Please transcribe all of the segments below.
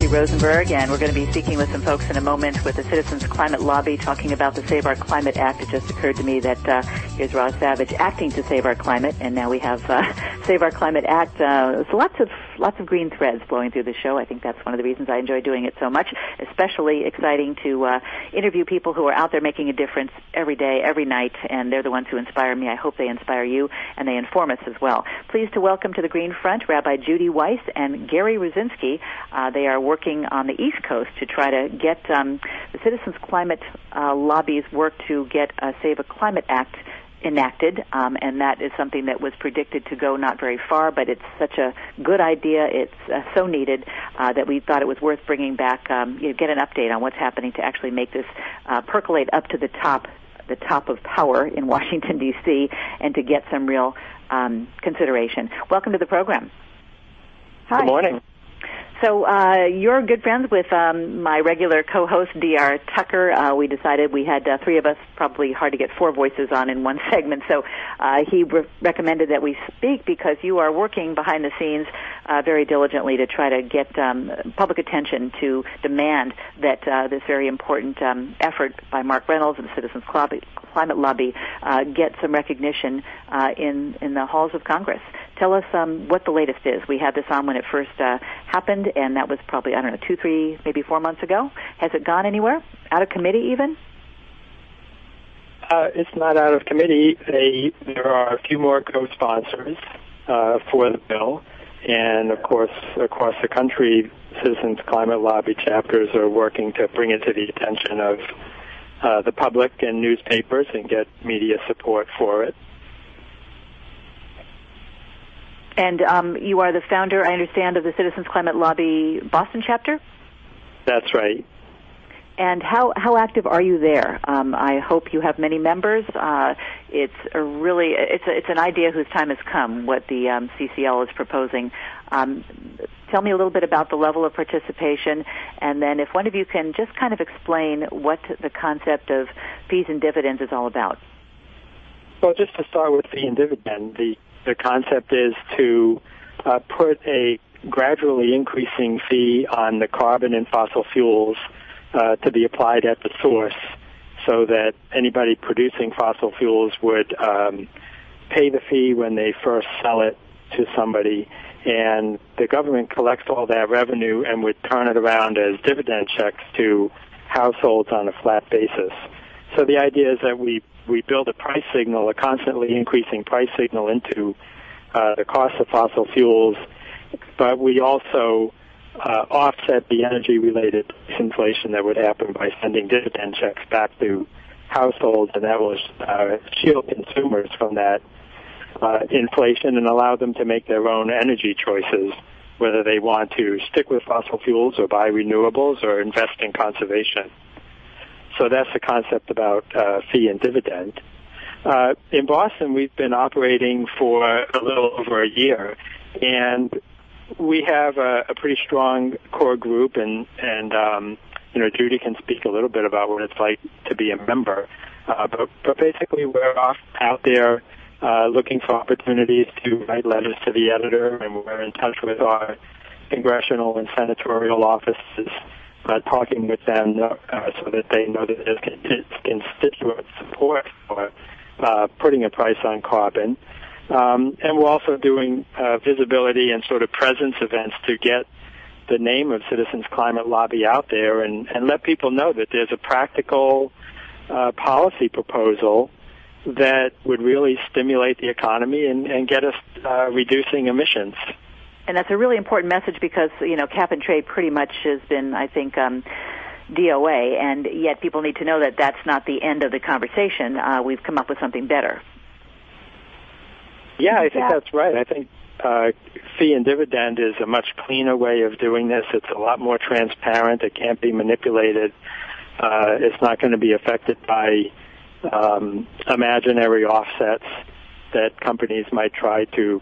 Judy Rosenberg, and we're going to be speaking with some folks in a moment with the Citizens Climate Lobby, talking about the Save Our Climate Act. It just occurred to me that here's Ross Savage acting to save our climate, and now we have Save Our Climate Act. There's lots of green threads flowing through the show. I think that's one of the reasons I enjoy doing it so much. Especially exciting to interview people who are out there making a difference every day, every night, and they're the ones who inspire me. I hope they inspire you, and they inform us as well. Pleased to welcome to the Green Front Rabbi Judy Weiss and Gary Ruzinski. They are working on the East Coast to try to get the Citizens Climate Lobby's work to get a Save a Climate Act enacted, and that is something that was predicted to go not very far, but it's such a good idea, it's so needed that we thought it was worth bringing back, get an update on what's happening to actually make this percolate up to the top of power in Washington, D.C., and to get some real consideration. Welcome to the program. Hi. Good morning. So you're good friends with my regular co-host, D.R. Tucker. We decided we had three of us, probably hard to get four voices on in one segment, so he recommended that we speak because you are working behind the scenes very diligently to try to get public attention to demand that this very important effort by Mark Reynolds and the Citizens Climate Lobby get some recognition in the halls of Congress. Tell us what the latest is. We had this on when it first happened, and that was probably, 2, 3, maybe 4 months ago. Has it gone anywhere? Out of committee even? It's not out of committee. There are a few more co-sponsors for the bill, and of course, across the country, Citizens Climate Lobby chapters are working to bring it to the attention of the public and newspapers and get media support for it. And you are the founder, I understand, of the Citizens Climate Lobby Boston chapter? That's right. And how active are you there? I hope you have many members. It's an idea whose time has come, what the CCL is proposing. Tell me a little bit about the level of participation, and then if one of you can just kind of explain what the concept of fees and dividends is all about. Well, just to start with fee and dividend, the concept is to put a gradually increasing fee on the carbon and fossil fuels to be applied at the source so that anybody producing fossil fuels would pay the fee when they first sell it to somebody, and the government collects all that revenue and would turn it around as dividend checks to households on a flat basis. So the idea is that we build a price signal, a constantly increasing price signal into the cost of fossil fuels, but we also offset the energy-related inflation that would happen by sending dividend checks back to households, and that will shield consumers from that inflation and allow them to make their own energy choices, whether they want to stick with fossil fuels or buy renewables or invest in conservation. So that's the concept about fee and dividend. In Boston, we've been operating for a little over a year, and we have a pretty strong core group, and Judy can speak a little bit about what it's like to be a member. But basically, we're out there looking for opportunities to write letters to the editor, and we're in touch with our congressional and senatorial offices, talking with them so that they know that there's constituent support for putting a price on carbon. And we're also doing visibility and sort of presence events to get the name of Citizens Climate Lobby out there and let people know that there's a practical policy proposal that would really stimulate the economy and get us reducing emissions. And that's a really important message because, cap and trade pretty much has been, I think, DOA, and yet people need to know that that's not the end of the conversation. We've come up with something better. Yeah, I think that's right. I think fee and dividend is a much cleaner way of doing this. It's a lot more transparent. It can't be manipulated. It's not going to be affected by imaginary offsets that companies might try to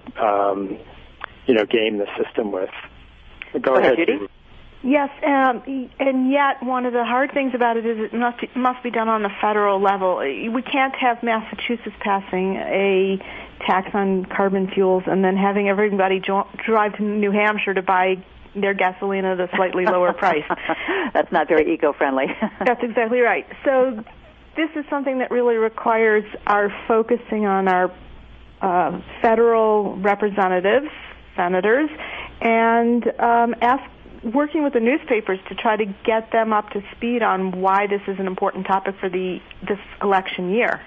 game the system with. Go ahead, Judy. Yes, and yet one of the hard things about it is it must be done on the federal level. We can't have Massachusetts passing a tax on carbon fuels and then having everybody drive to New Hampshire to buy their gasoline at a slightly lower price. That's not very eco-friendly. That's exactly right. So this is something that really requires our focusing on our federal representatives, senators, and working with the newspapers to try to get them up to speed on why this is an important topic for this election year.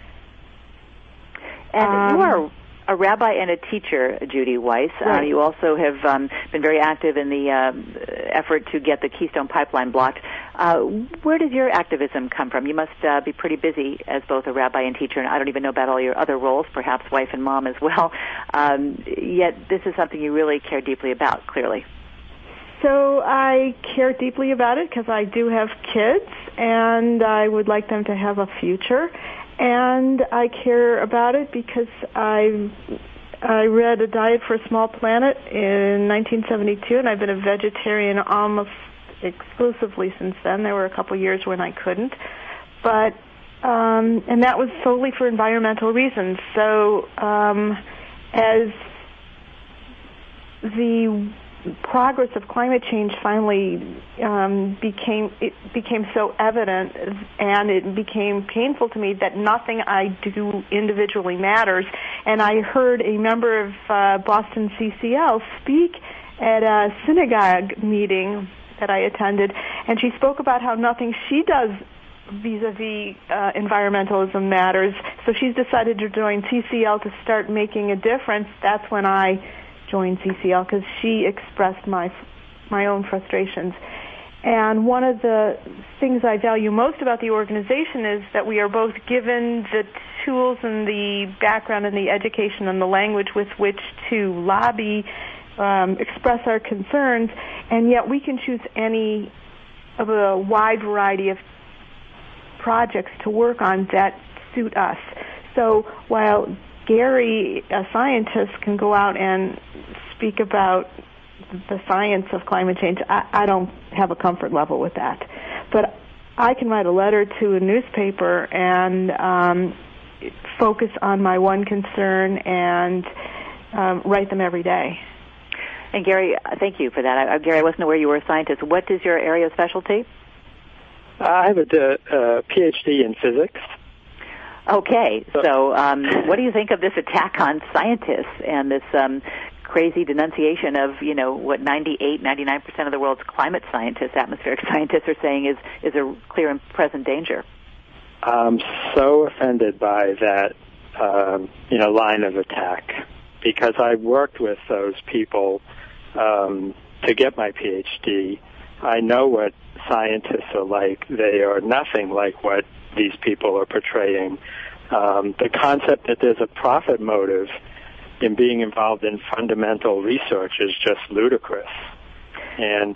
And you are a rabbi and a teacher, Judy Weiss. Right. You also have been very active in the effort to get the Keystone Pipeline blocked. Where does your activism come from? You must be pretty busy as both a rabbi and teacher, and I don't even know about all your other roles, perhaps wife and mom as well. Yet this is something you really care deeply about, clearly. So I care deeply about it because I do have kids, and I would like them to have a future. And I care about it because I read A Diet for a Small Planet in 1972, and I've been a vegetarian almost exclusively since then. There were a couple years when I couldn't, but and that was solely for environmental reasons. So as the progress of climate change finally became so evident, and it became painful to me that nothing I do individually matters. And I heard a member of Boston CCL speak at a synagogue meeting that I attended, and she spoke about how nothing she does vis-a-vis environmentalism matters. So she's decided to join CCL to start making a difference. That's when I joined CCL, because she expressed my own frustrations. And one of the things I value most about the organization is that we are both given the tools and the background and the education and the language with which to lobby, express our concerns, and yet we can choose any of a wide variety of projects to work on that suit us. So while Gary, a scientist, can go out and speak about the science of climate change, I don't have a comfort level with that. But I can write a letter to a newspaper and focus on my one concern and write them every day. And Gary, thank you for that. Gary, I wasn't aware you were a scientist. What is your area of specialty? I have a PhD in physics. Okay, so what do you think of this attack on scientists and this crazy denunciation of, what 99% of the world's climate scientists, atmospheric scientists, are saying is a clear and present danger? I'm so offended by that, line of attack, because I worked with those people to get my PhD. I know what scientists are like. They are nothing like what these people are portraying. The concept that there's a profit motive in being involved in fundamental research is just ludicrous. And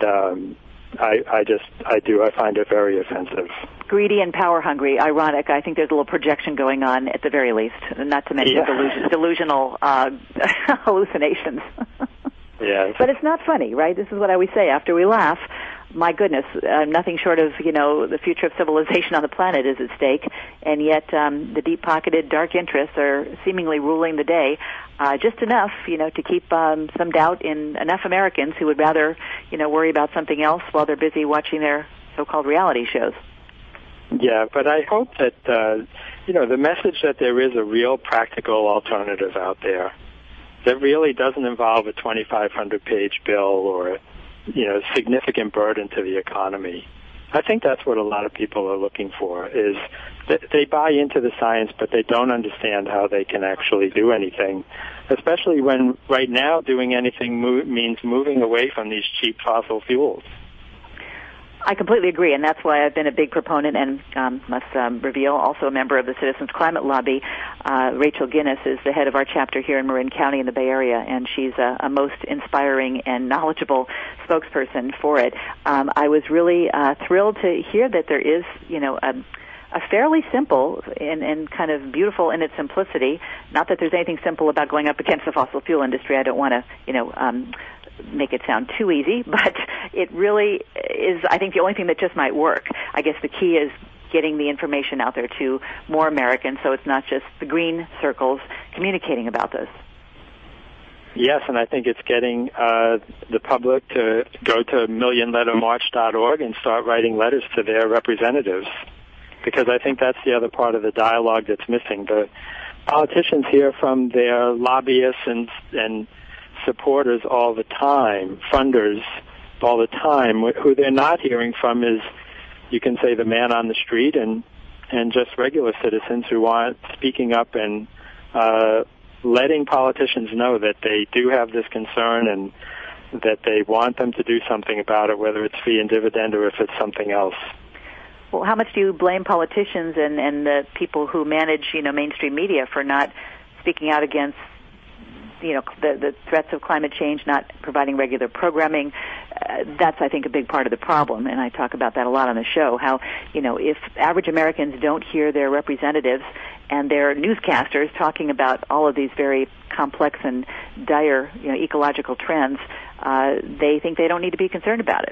I find it very offensive. Greedy and power hungry. Ironic. I think there's a little projection going on at the very least, not to mention delusional hallucinations. Yes. But it's not funny, right? This is what I always say after we laugh. My goodness, nothing short of, the future of civilization on the planet is at stake, and yet the deep-pocketed dark interests are seemingly ruling the day, just enough, to keep some doubt in enough Americans who would rather, worry about something else while they're busy watching their so-called reality shows. Yeah, but I hope that, the message that there is a real practical alternative out there that really doesn't involve a 2,500-page bill or significant burden to the economy. I think that's what a lot of people are looking for, is that they buy into the science, but they don't understand how they can actually do anything, especially when right now doing anything means moving away from these cheap fossil fuels. I completely agree, and that's why I've been a big proponent and must reveal also a member of the Citizens Climate Lobby. Rachel Guinness is the head of our chapter here in Marin County in the Bay Area, and she's a most inspiring and knowledgeable spokesperson for it. I was really thrilled to hear that there is, a fairly simple and kind of beautiful in its simplicity. Not that there's anything simple about going up against the fossil fuel industry. I don't want to, make it sound too easy, but it really is, I think, the only thing that just might work. I guess the key is getting the information out there to more Americans, so it's not just the green circles communicating about this. Yes, and I think it's getting the public to go to millionlettermarch.org and start writing letters to their representatives, because I think that's the other part of the dialogue that's missing. The politicians hear from their lobbyists and supporters all the time, funders all the time. Who they're not hearing from is, you can say, the man on the street and just regular citizens who aren't speaking up and letting politicians know that they do have this concern and that they want them to do something about it, whether it's fee and dividend or if it's something else. Well, how much do you blame politicians and the people who manage, mainstream media for not speaking out against, the threats of climate change, not providing regular programming? That's, I think, a big part of the problem, and I talk about that a lot on the show, how, if average Americans don't hear their representatives and their newscasters talking about all of these very complex and dire, ecological trends, they think they don't need to be concerned about it.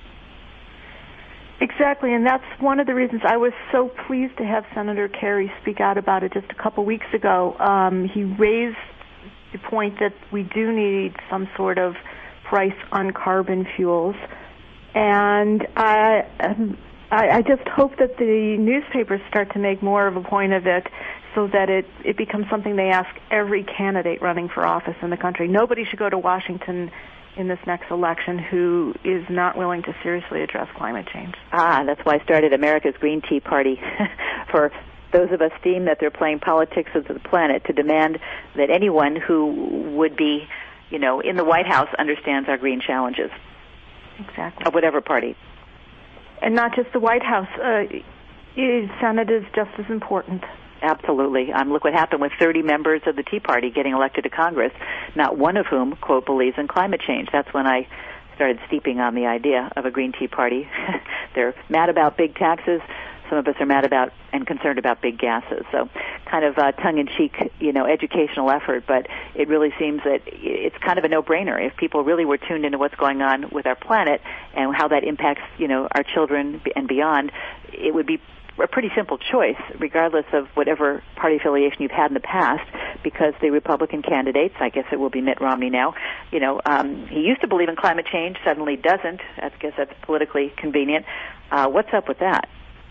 Exactly, and that's one of the reasons I was so pleased to have Senator Kerry speak out about it just a couple weeks ago. He raised the point that we do need some sort of price on carbon fuels, and I just hope that the newspapers start to make more of a point of it, so that it becomes something they ask every candidate running for office in the country. Nobody should go to Washington in this next election who is not willing to seriously address climate change. That's why I started America's Green Tea Party for those of us deem that they're playing politics of the planet, to demand that anyone who would be, in the White House understands our green challenges. Exactly. Of whatever party. And not just the White House. Senate is just as important. Absolutely. Look what happened with 30 members of the Tea Party getting elected to Congress, not one of whom, quote, believes in climate change. That's when I started steeping on the idea of a Green Tea Party. They're mad about big taxes. Some of us are mad about and concerned about big gases. So kind of tongue-in-cheek, educational effort, but it really seems that it's kind of a no-brainer. If people really were tuned into what's going on with our planet and how that impacts, our children and beyond, it would be a pretty simple choice, regardless of whatever party affiliation you've had in the past, because the Republican candidates, I guess it will be Mitt Romney now, he used to believe in climate change, suddenly doesn't. I guess that's politically convenient. What's up with that?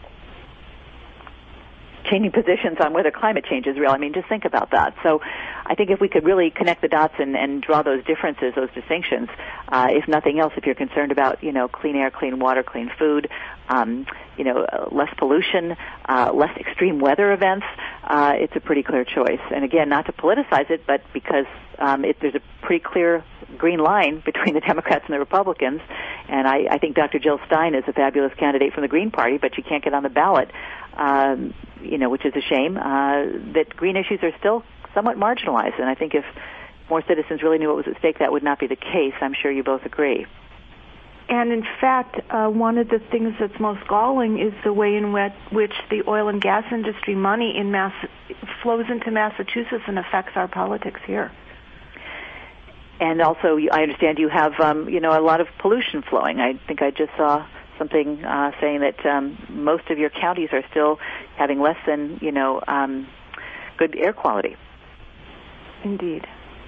Changing positions on whether climate change is real. Just think about that. So I think if we could really connect the dots and draw those differences, those distinctions, if nothing else, if you're concerned about, clean air, clean water, clean food, less pollution, less extreme weather events, it's a pretty clear choice. And again, not to politicize it, but because there's a pretty clear green line between the Democrats and the Republicans. And I think Dr. Jill Stein is a fabulous candidate from the Green Party, but she can't get on the ballot, which is a shame, that green issues are still somewhat marginalized. And I think if more citizens really knew what was at stake, that would not be the case. I'm sure you both agree. And in fact, one of the things that's most galling is the way in which the oil and gas industry money flows into Massachusetts and affects our politics here. And also, I understand you have, a lot of pollution flowing. I think I just saw something saying that most of your counties are still having less than, good air quality. Indeed.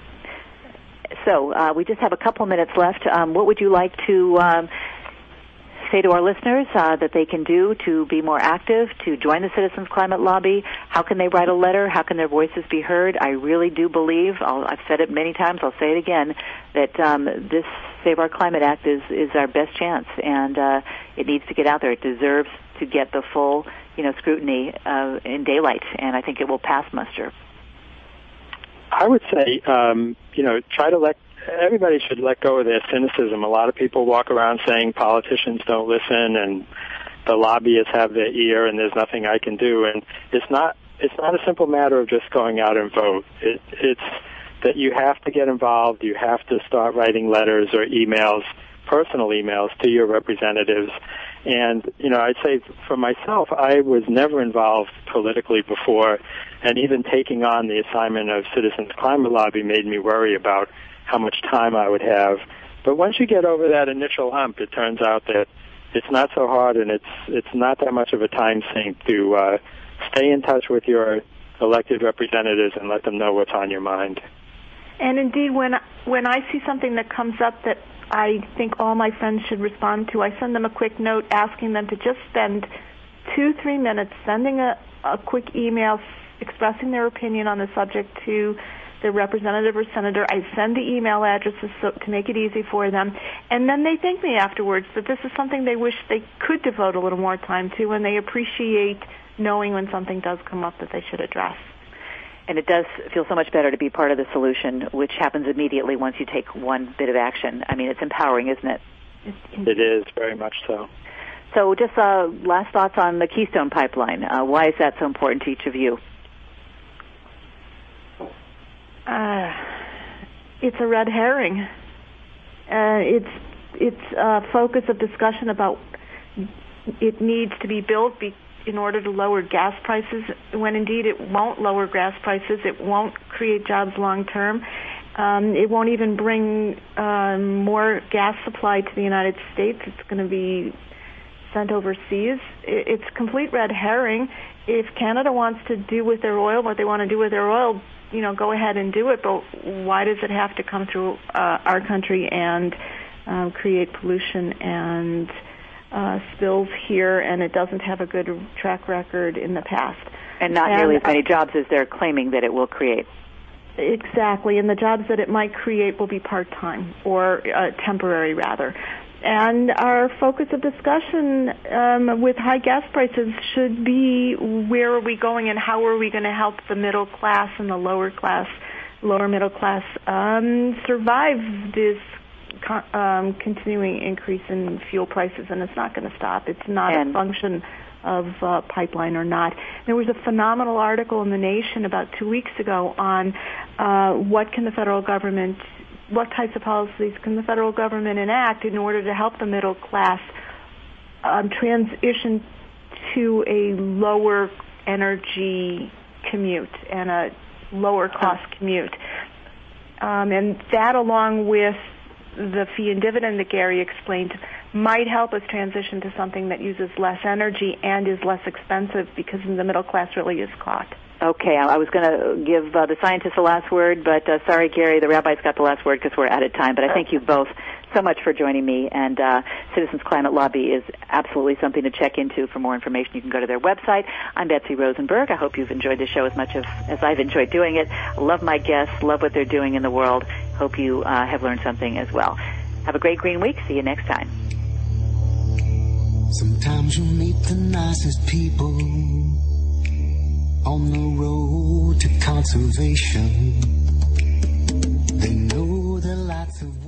So we just have a couple minutes left. What would you like to say to our listeners that they can do to be more active, to join the Citizens Climate Lobby? How can they write a letter? How can their voices be heard? I really do believe, I've said it many times, I'll say it again, that this Save Our Climate Act is our best chance, and it needs to get out there. It deserves to get the full, scrutiny in daylight, and I think it will pass muster. I would say, everybody should let go of their cynicism. A lot of people walk around saying politicians don't listen and the lobbyists have their ear and there's nothing I can do. And it's not a simple matter of just going out and vote. It's that you have to get involved. You have to start writing letters or emails, personal emails to your representatives. And, I'd say for myself, I was never involved politically before, and even taking on the assignment of Citizens Climate Lobby made me worry about how much time I would have. But once you get over that initial hump, it turns out that it's not so hard, and it's not that much of a time sink to stay in touch with your elected representatives and let them know what's on your mind. And indeed, when I see something that comes up that I think all my friends should respond to, I send them a quick note asking them to just spend 2-3 minutes sending a quick email expressing their opinion on the subject to their representative or senator. I send the email addresses to make it easy for them, and then they thank me afterwards that this is something they wish they could devote a little more time to, and they appreciate knowing when something does come up that they should address. And it does feel so much better to be part of the solution, which happens immediately once you take one bit of action. I mean, it's empowering, isn't it? It is, very much so. So just last thoughts on the Keystone Pipeline. Why is that so important to each of you? It's a red herring. It's a focus of discussion about it needs to be built in order to lower gas prices, when indeed it won't lower gas prices. It won't create jobs long term. It won't even bring more gas supply to the United States. It's going to be sent overseas. It's complete red herring. If Canada wants to do with their oil what they want to do with their oil, go ahead and do it, but why does it have to come through our country and create pollution and spills here, and it doesn't have a good track record in the past? And not nearly as many jobs as they're claiming that it will create. Exactly, and the jobs that it might create will be part-time or temporary, rather. And our focus of discussion with high gas prices should be where are we going and how are we going to help the middle class and the lower middle class survive this continuing increase in fuel prices, and it's not going to stop. It's not a function of pipeline or not. There was a phenomenal article in The Nation about 2 weeks ago on what types of policies can the federal government enact in order to help the middle class transition to a lower energy commute and a lower cost commute. And that, along with the fee and dividend that Gary explained, might help us transition to something that uses less energy and is less expensive, because the middle class really is caught. Okay, I was going to give the scientists the last word, but sorry, Gary, the rabbi's got the last word because we're out of time. But I thank you both so much for joining me. And Citizens Climate Lobby is absolutely something to check into. For more information, you can go to their website. I'm Betsy Rosenberg. I hope you've enjoyed the show as much as I've enjoyed doing it. Love my guests, love what they're doing in the world. Hope you have learned something as well. Have a great green week. See you next time. Sometimes you meet the nicest people on the road to conservation. They know there are lots of